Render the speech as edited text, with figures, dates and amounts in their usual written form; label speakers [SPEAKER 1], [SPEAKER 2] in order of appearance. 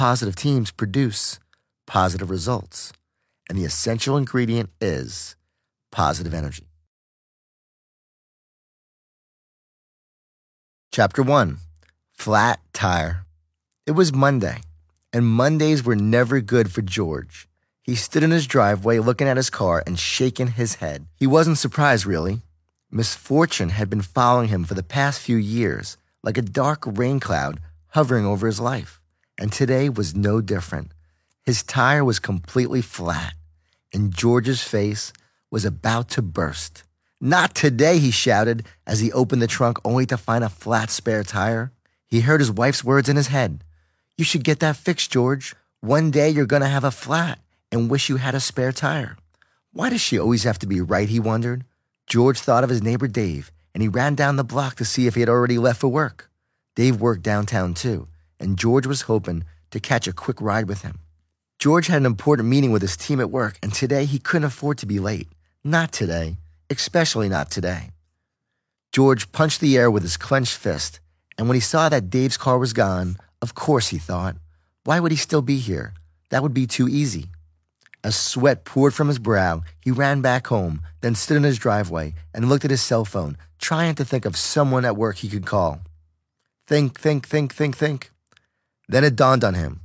[SPEAKER 1] Positive teams produce positive results, and the essential ingredient is positive energy. Chapter 1. Flat Tire. It was Monday, and Mondays were never good for George. He stood in his driveway looking at his car and shaking his head. He wasn't surprised, really. Misfortune had been following him for the past few years, like a dark rain cloud hovering over his life. And today was no different. His tire was completely flat, and George's face was about to burst. "Not today," he shouted as he opened the trunk only to find a flat spare tire. He heard his wife's words in his head. "You should get that fixed, George. One day you're going to have a flat and wish you had a spare tire." Why does she always have to be right, he wondered. George thought of his neighbor Dave, and he ran down the block to see if he had already left for work. Dave worked downtown too, and George was hoping to catch a quick ride with him. George had an important meeting with his team at work, and today he couldn't afford to be late. Not today, especially not today. George punched the air with his clenched fist, and when he saw that Dave's car was gone, of course he thought, why would he still be here? That would be too easy. As sweat poured from his brow, he ran back home, then stood in his driveway and looked at his cell phone, trying to think of someone at work he could call. Think. Then it dawned on him.